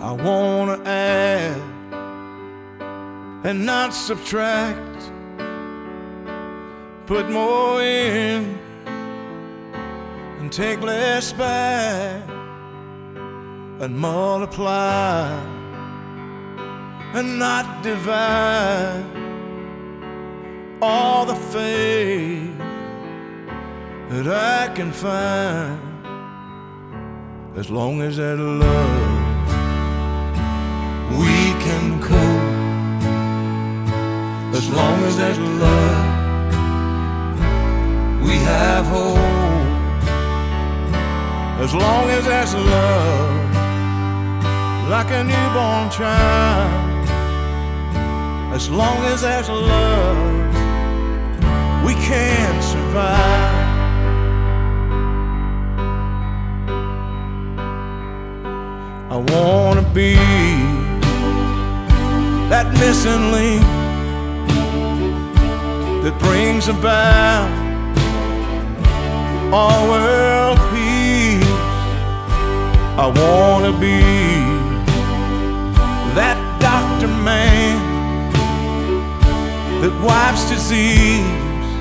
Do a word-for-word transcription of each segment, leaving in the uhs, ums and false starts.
I wanna add and not subtract, put more in and take less back, and multiply and not divide. All the faith that I can find, as long as that love we can cope, as long as that love we have hope, as long as there's love like a newborn child, as long as there's love we can survive. I wanna be that missing link that brings about all world peace. I wanna be that doctor man that wipes disease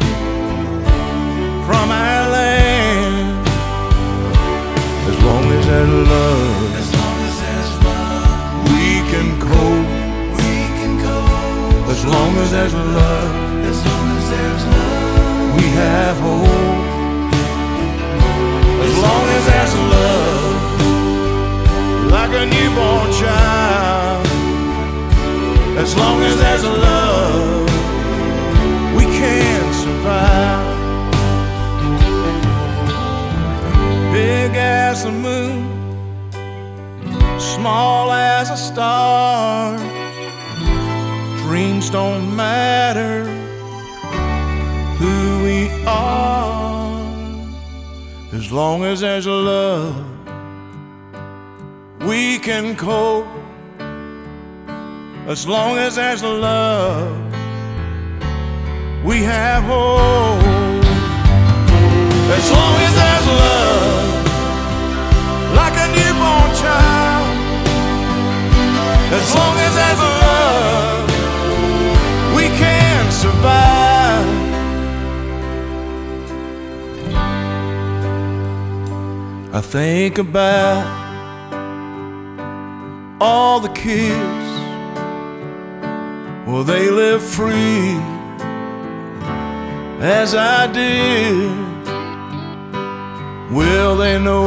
from our land, as long as there's love, as long as there's love, we can cope, we can cope. As long as there's love, as long as there's love, we have hope. As long as there's love, like a newborn child, as long as there's love, we can survive. Big as the moon, small as a star, dreams don't matter who we are, as long as there's love we can cope, as long as there's love we have hope, as long as there's love like a newborn child, as long as there's love we can survive. I think about all the kids, will they live free as I did? Will they know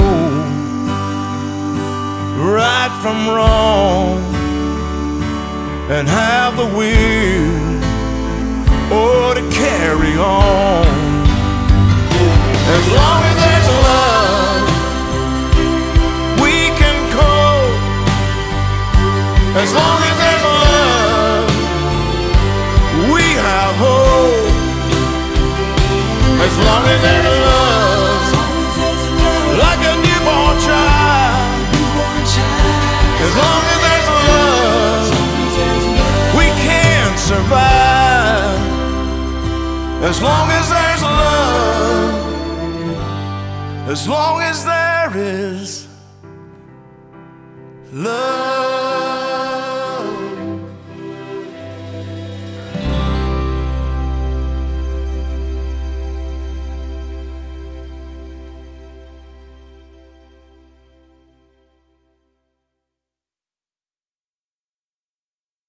right from wrong and have the will, oh, to carry on? As long as there's love we can cope, as long as there's love we have hope, as long as there's love like a newborn child, as long as there's love we can survive, as long as there's love, as long as there is love.